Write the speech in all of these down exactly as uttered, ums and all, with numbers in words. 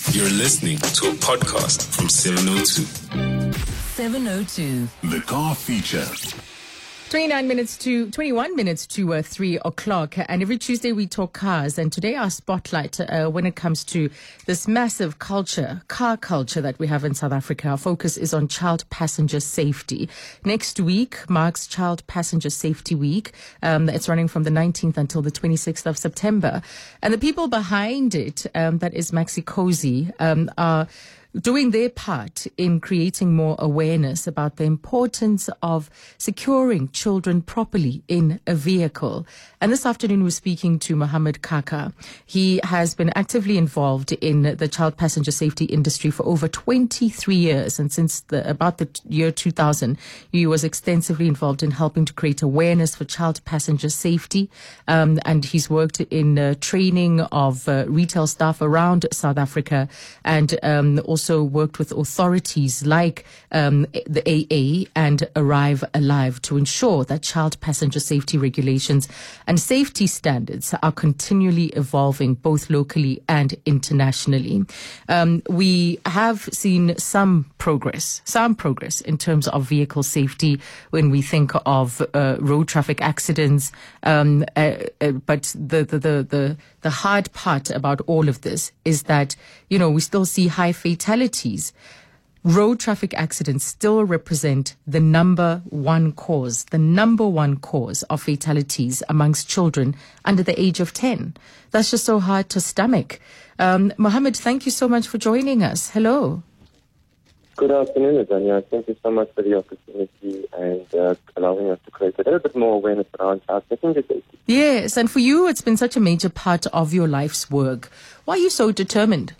You're listening to a podcast from seven oh two. seven oh two. The Car Feature. twenty-nine minutes to twenty-one minutes to uh, three o'clock, and every Tuesday we talk cars. And today our spotlight, uh, when it comes to this massive culture, car culture that we have in South Africa, our focus is on child passenger safety. Next week marks Child Passenger Safety Week. Um, it's running from the nineteenth until the twenty-sixth of September, and the people behind it, um, that is Maxi Cozy, um, are doing their part in creating more awareness about the importance of securing children properly in a vehicle. And this afternoon we're speaking to Mohammed Kaka. He has been actively involved in the child passenger safety industry for over twenty-three years. And since the, about the year two thousand, he was extensively involved in helping to create awareness for child passenger safety. Um, and he's worked in uh, training of uh, retail staff around South Africa, and um, also also worked with authorities like um, the A A and Arrive Alive to ensure that child passenger safety regulations and safety standards are continually evolving both locally and internationally. Um, we have seen some progress, some progress in terms of vehicle safety when we think of uh, road traffic accidents. Um, uh, uh, but the, the, the, the, the hard part about all of this is that, you know, we still see high fatalities. Road traffic accidents still represent the number one cause, the number one cause of fatalities amongst children under the age of ten. That's just so hard to stomach. Um, Mohammed, thank you so much for joining us. Hello. Good afternoon, Azania. Thank you so much for the opportunity and uh, allowing us to create a little bit more awareness around child passenger safety. Yes, and for you, it's been such a major part of your life's work. Why are you so determined?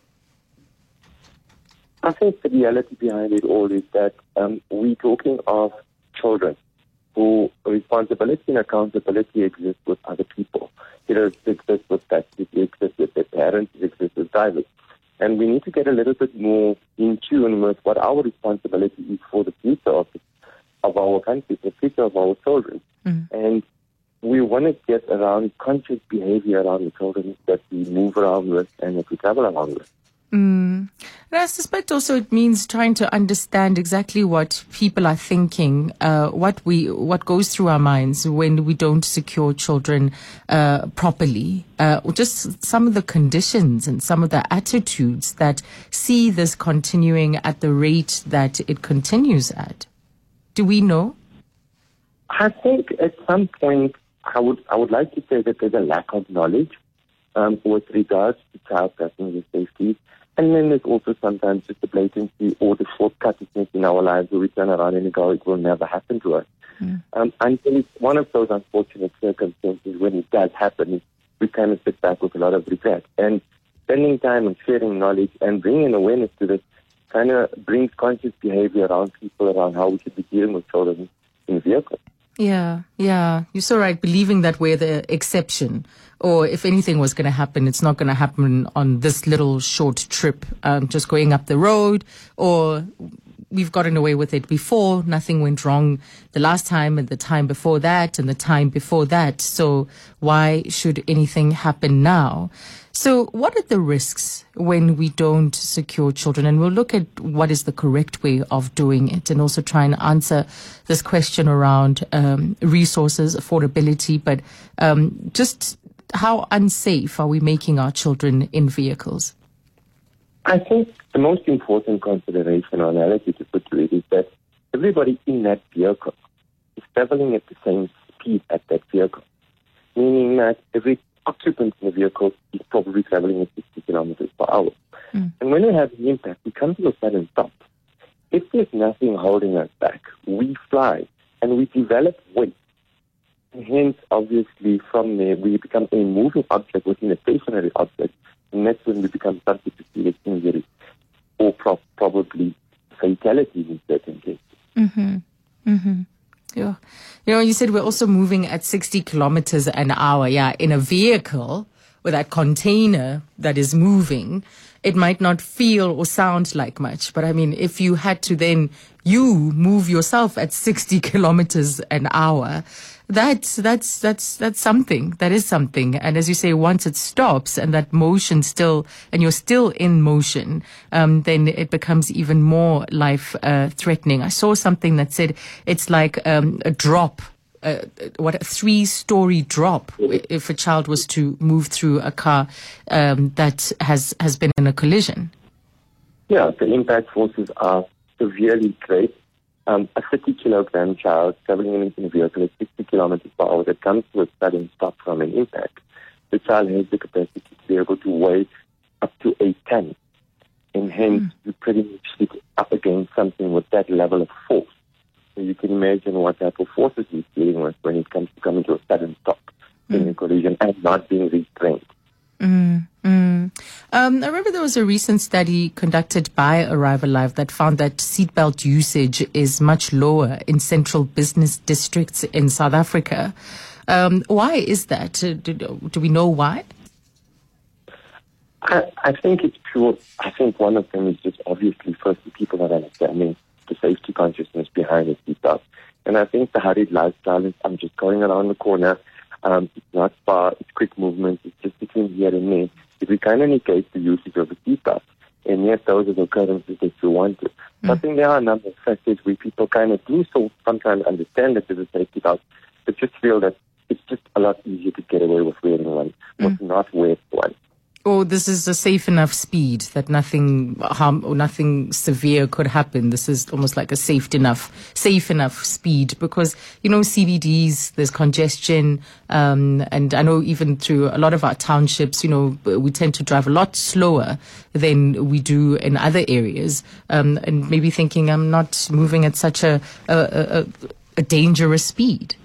I think the reality behind it all is that um, we're talking of children who responsibility and accountability exists with other people. You know, it exists with taxis, it exists with their parents, it exists with drivers. And we need to get a little bit more in tune with what our responsibility is for the future of, the, of our country, the future of our children. Mm. And we want to get around conscious behavior around the children that we move around with and that we travel around with. Mm. And I suspect also it means trying to understand exactly what people are thinking, uh, what we what goes through our minds when we don't secure children uh, properly, uh, or just some of the conditions and some of the attitudes that see this continuing at the rate that it continues at. Do we know? I think at some point I would I would like to say that there's a lack of knowledge um, with regards to child passenger safety. And then there's also sometimes just the blatancy or the shortcutedness in our lives where we turn around and go, it will never happen to us. Mm. Um, until it's one of those unfortunate circumstances when it does happen, we kind of sit back with a lot of regret. And spending time and sharing knowledge and bringing awareness to this kind of brings conscious behavior around people, around how we should be dealing with children in vehicles. Yeah, yeah. You're so right, believing that we're the exception. Or if anything was going to happen, it's not going to happen on this little short trip, um, just going up the road. Or we've gotten away with it before. Nothing went wrong the last time and the time before that and the time before that. So why should anything happen now? So what are the risks when we don't secure children? And we'll look at what is the correct way of doing it and also try and answer this question around um, resources, affordability, but um, just how unsafe are we making our children in vehicles? I think the most important consideration or analogy to put to it is that everybody in that vehicle is traveling at the same speed at that vehicle, meaning that every occupant in the vehicle is probably traveling at sixty kilometers per hour. Mm. And when we have an impact, we come to a sudden stop. If there's nothing holding us back, we fly and we develop weight. And hence, obviously, from there, we become a moving object within a stationary object. And that's when we become subject to serious injury or pro- probably fatalities in certain cases. Mm-hmm. Mm-hmm. Yeah. You know, you said we're also moving at sixty kilometers an hour. Yeah. In a vehicle with that container that is moving, it might not feel or sound like much. But I mean, if you had to then you move yourself at sixty kilometers an hour, that's that's that's that's something. That is something. And as you say, once it stops and that motion still, and you're still in motion, um, then it becomes even more life uh, threatening. I saw something that said it's like um, a drop. Uh, what a three-story drop if a child was to move through a car um, that has has been in a collision. Yeah, the impact forces are severely great. Um, a thirty kilogram child traveling in a vehicle at sixty kilometers per hour that comes to a sudden stop from an impact, the child has the capacity to be able to weigh up to eight tons. And hence, mm. you pretty much sit up against something with that level of force. So you can imagine what type of forces he's dealing with when it comes to coming to a sudden stop mm. in a collision and not being restrained. Mm, mm. Um, I remember there was a recent study conducted by Arrive Alive that found that seatbelt usage is much lower in central business districts in South Africa. Um, why is that? Do, do we know why? I, I think it's pure. I think one of them is just obviously first the people not understanding the safety consciousness behind the seatbelt. And I think the hurried lifestyle is I'm just going around the corner. Um, it's not far. It's quick movement. It's just between here and there. If we kind of negate the usage of the seatbelt, and yet those are the occurrences that you want to. Mm. So I think there are a number of factors where people kind of do so sometimes understand that there's a safety belt, but just feel that it's just a lot easier to get away with wearing one, mm. with not wearing one. Oh, this is a safe enough speed that nothing harm or nothing severe could happen. This is almost like a safe enough, safe enough speed because, you know, C B Ds, there's congestion. Um, and I know even through a lot of our townships, you know, we tend to drive a lot slower than we do in other areas. Um, and maybe thinking I'm not moving at such a, a, a, a dangerous speed.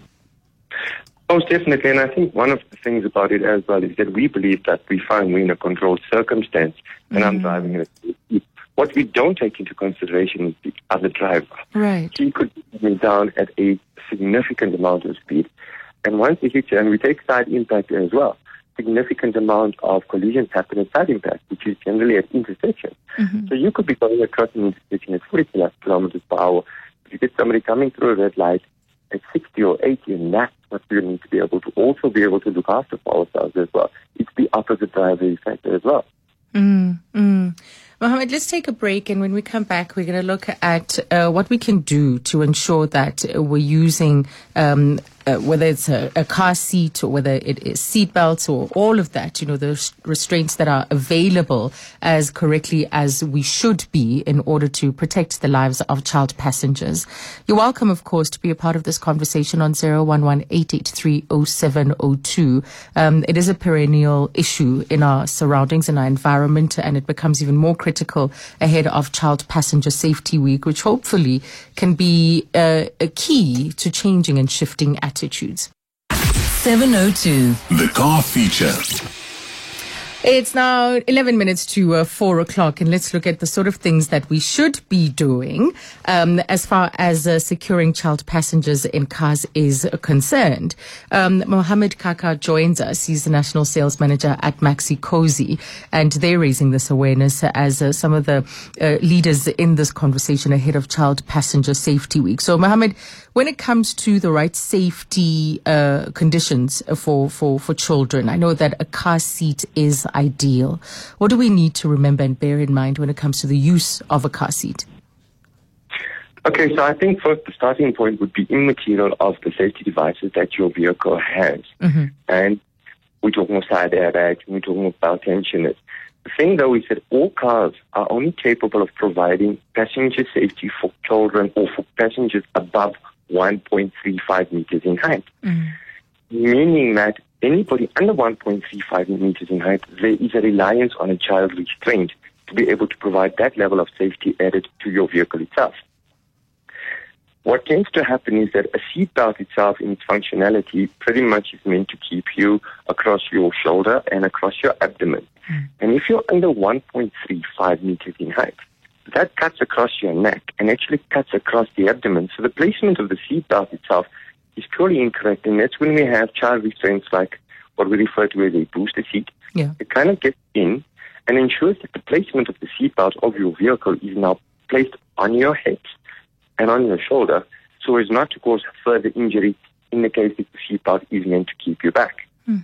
Most definitely, and I think one of the things about it as well is that we believe that we find we're in a controlled circumstance and mm. I'm driving at a speed. What we don't take into consideration is the other driver. Right. He could be down at a significant amount of speed, and once he hits you, and we take side impact as well, significant amount of collisions happen at side impact, which is generally at intersections. Mm-hmm. So you could be going across an intersection at forty kilometers per hour. If you get somebody coming through a red light at sixty or eighty, and that's what we need to be able to also be able to look after for ourselves as well. It's the opposite driver effect as well. Mm, mm. Mohammed, let's take a break, and when we come back, we're going to look at uh, what we can do to ensure that uh, we're using, um, uh, whether it's a, a car seat or whether it is seat belts or all of that, you know, the restraints that are available as correctly as we should be in order to protect the lives of child passengers. You're welcome, of course, to be a part of this conversation on zero one one, eight eight three, zero seven zero two. Um, it is a perennial issue in our surroundings, in our environment, and it becomes even more critical critical ahead of Child Passenger Safety Week, which hopefully can be uh, a key to changing and shifting attitudes. seven oh two. The Car Feature. It's now eleven minutes to uh, four o'clock, and let's look at the sort of things that we should be doing um, as far as uh, securing child passengers in cars is uh, concerned. Um, Mohammed Kaka joins us. He's the National Sales Manager at Maxi Cozy, and they're raising this awareness as uh, some of the uh, leaders in this conversation ahead of Child Passenger Safety Week. So, Mohammed, when it comes to the right safety uh, conditions for, for, for children, I know that a car seat is ideal. What do we need to remember and bear in mind when it comes to the use of a car seat? Okay, so I think first the starting point would be immaterial of the safety devices that your vehicle has. Mm-hmm. And we're talking about side airbags, we're talking about tensioners. The thing, though, is that all cars are only capable of providing passenger safety for children or for passengers above one point three five meters in height. Mm. Meaning that anybody under one point three five meters in height, there is a reliance on a child restraint to be able to provide that level of safety added to your vehicle itself. What tends to happen is that a seatbelt itself in its functionality pretty much is meant to keep you across your shoulder and across your abdomen. Mm. And if you're under one point three five meters in height, that cuts across your neck and actually cuts across the abdomen. So the placement of the seatbelt itself is purely incorrect, and that's when we have child restraints like what we refer to as a booster seat. Yeah. It kind of gets in and ensures that the placement of the seatbelt of your vehicle is now placed on your hips and on your shoulder so as not to cause further injury in the case that the seatbelt is meant to keep you back. Mm.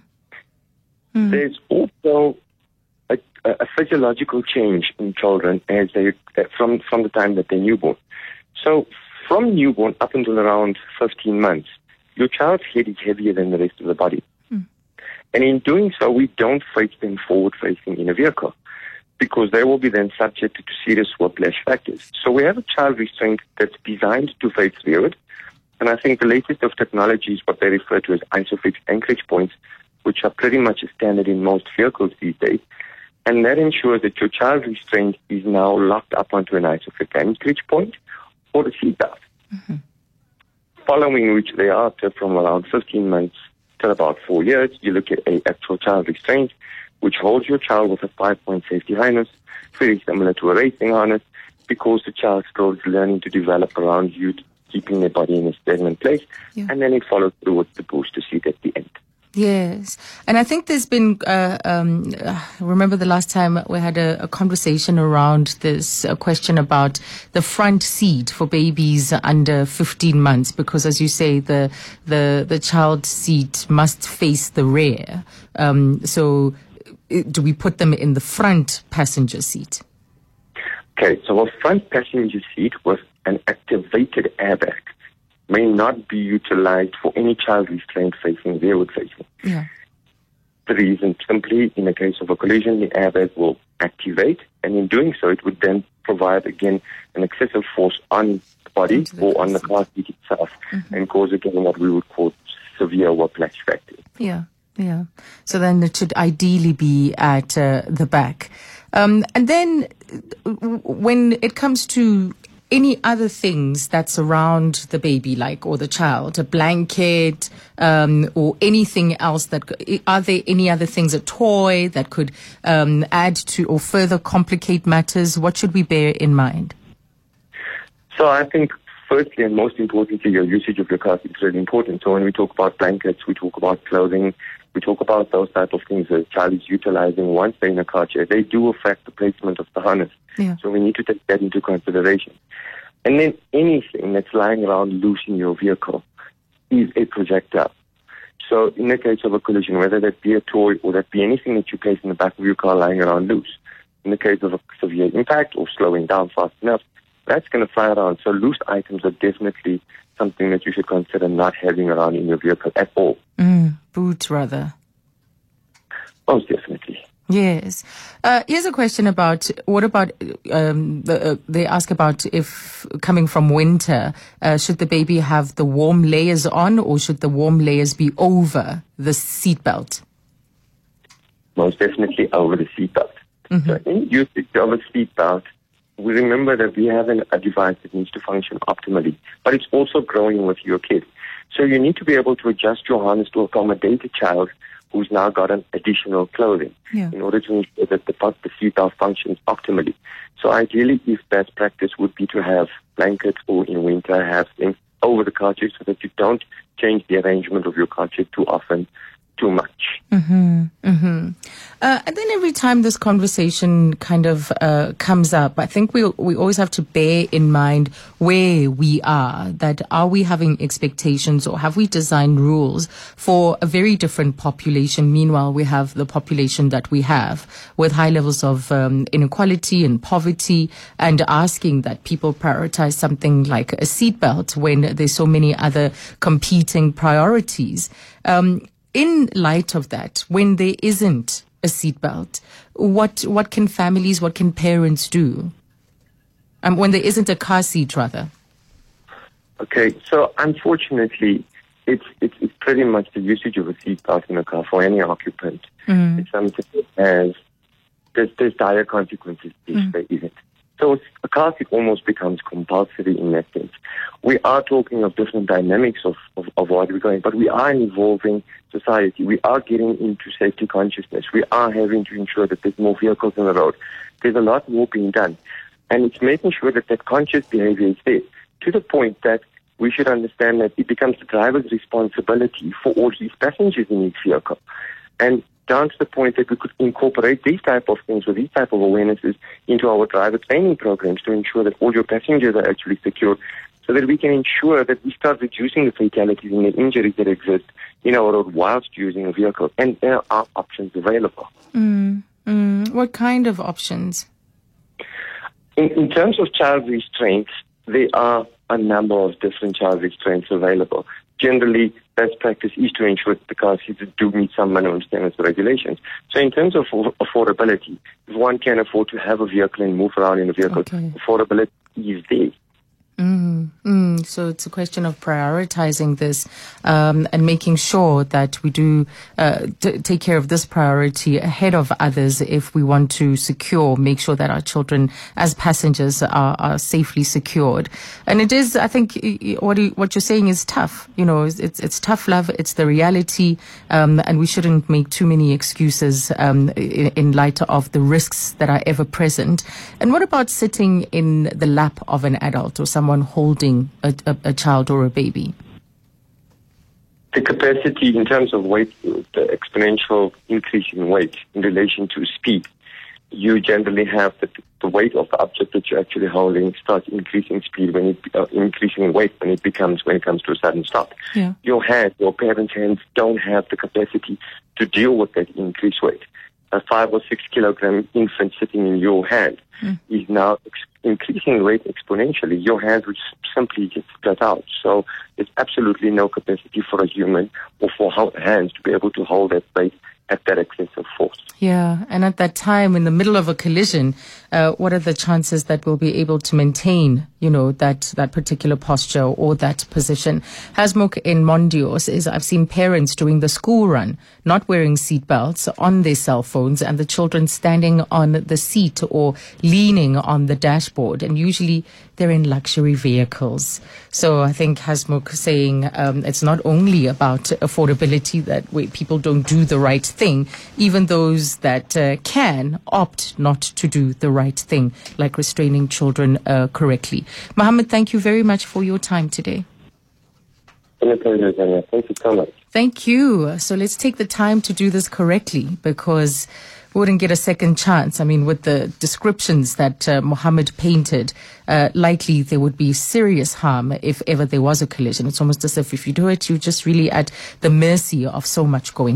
Mm. There's also a, a physiological change in children as they from from the time that they're newborn. So from newborn up until around fifteen months, your child's head is heavier than the rest of the body. Mm. And in doing so, we don't face them forward-facing in a vehicle because they will be then subject to serious whiplash factors. So we have a child restraint that's designed to face rearward. And I think the latest of technology is what they refer to as ISOFIX anchorage points, which are pretty much a standard in most vehicles these days. And that ensures that your child restraint is now locked up onto an ISOFIX anchorage point or a seatbelt. Mm-hmm. Following which thereafter, from around fifteen months till about four years, you look at an actual child restraint, which holds your child with a five-point safety harness, very similar to a racing harness, because the child still is learning to develop around you, keeping their body in a stagnant place, yeah. and then it follows through with the booster seat at the end. Yes. And I think there's been, uh, um, uh, remember the last time we had a, a conversation around this a question about the front seat for babies under fifteen months, because as you say, the, the, the child seat must face the rear. Um, so do we put them in the front passenger seat? Okay. So a front passenger seat with an activated airbag may not be utilized for any child restraint facing rearward facing. Yeah. The reason simply, in the case of a collision, the airbag will activate, and in doing so, it would then provide, again, an excessive force on the body the or on the car seat itself, mm-hmm. and cause, again, what we would call severe whiplash factors. Yeah, yeah. So then it should ideally be at uh, the back. Um, and then when it comes to any other things that surround the baby, like, or the child, a blanket, um, or anything else that, are there any other things, a toy that could um, add to or further complicate matters? What should we bear in mind? So I think firstly and most importantly, your usage of your car seat is really important. So when we talk about blankets, we talk about clothing, we talk about those type of things that a child is utilizing once they're in a car chair. They do affect the placement of the harness. Yeah. So we need to take that into consideration. And then anything that's lying around loose in your vehicle is a projectile. So in the case of a collision, whether that be a toy or that be anything that you place in the back of your car lying around loose, in the case of a severe impact or slowing down fast enough, that's going to fly around. So loose items are definitely something that you should consider not having around in your vehicle at all. Mm, boot, rather. Most definitely. Yes. Uh, here's a question about, what about, um, the, uh, they ask about if coming from winter, uh, should the baby have the warm layers on or should the warm layers be over the seatbelt? Most definitely over the seatbelt. Mm-hmm. So in usage of a seatbelt, we remember that we have an, a device that needs to function optimally, but it's also growing with your kid. So you need to be able to adjust your harness to accommodate a child who's now got an additional clothing, yeah. in order to ensure that the, the seatbelt functions optimally. So ideally, if best practice would be to have blankets or in winter have things over the car chair so that you don't change the arrangement of your car chair too often, too much. Mm-hmm, mm-hmm. Uh, and then every time this conversation kind of uh, comes up, I think we we always have to bear in mind where we are. That are we having expectations or have we designed rules for a very different population? Meanwhile, we have the population that we have with high levels of um, inequality and poverty, and asking that people prioritize something like a seatbelt when there's so many other competing priorities. Um, In light of that, when there isn't a seatbelt, what what can families, what can parents do? Um, when there isn't a car seat, rather. Okay, so unfortunately, it's it's, it's pretty much the usage of a seatbelt in a car for any occupant. Mm. It's something that has there's, there's dire consequences if mm. there isn't. So a car seat almost becomes compulsory in that sense. We are talking of different dynamics of, of, of what we're going, but we are an evolving society. We are getting into safety consciousness. We are having to ensure that there's more vehicles on the road. There's a lot more being done. And it's making sure that that conscious behavior is there, to the point that we should understand that it becomes the driver's responsibility for all his passengers in each vehicle. And down to the point that we could incorporate these type of things or these type of awarenesses into our driver training programs to ensure that all your passengers are actually secure, so that we can ensure that we start reducing the fatalities and the injuries that exist in our road whilst using a vehicle. And there are options available. Mm, mm. What kind of options? In, in terms of child restraints, there are a number of different child restraints available. Generally, best practice is to ensure that the car seats do meet some minimum standards and regulations. So in terms of affordability, if one can afford to have a vehicle and move around in a vehicle, okay. affordability is there. Mm, mm. So it's a question of prioritizing this um, and making sure that we do uh, t- take care of this priority ahead of others if we want to secure, make sure that our children as passengers are, are safely secured. And it is, I think, what you, what you're saying is tough. You know, it's it's tough love. It's the reality, um, and we shouldn't make too many excuses um, in, in light of the risks that are ever present. And what about sitting in the lap of an adult or someone Someone holding a, a, a child or a baby? The capacity in terms of weight, the exponential increase in weight in relation to speed, you generally have the, the weight of the object that you're actually holding starts increasing speed when it uh, increasing weight when it becomes when it comes to a sudden stop. Yeah. Your hand, your parents' hands don't have the capacity to deal with that increased weight. A five or six kilogram infant sitting in your hand mm. is now ex- increasing weight exponentially. Your hand would simply get split out. So there's absolutely no capacity for a human or for hands to be able to hold that weight at that excessive force. Yeah, and at that time, in the middle of a collision, uh, what are the chances that we'll be able to maintain, you know, that, that particular posture or that position? Hasmukh in Mondio says, I've seen parents doing the school run, not wearing seatbelts on their cell phones, and the children standing on the seat or leaning on the dashboard, and usually they're in luxury vehicles. So I think Hasmukh saying um, it's not only about affordability, that we, people don't do the right thing, even those that uh, can opt not to do the right thing, like restraining children uh, correctly. Mohammed, thank you very much for your time today. Thank you so much. Thank you. So let's take the time to do this correctly, because we wouldn't get a second chance. I mean, with the descriptions that uh, Mohammed painted, uh, likely there would be serious harm if ever there was a collision. It's almost as if if you do it, you're just really at the mercy of so much going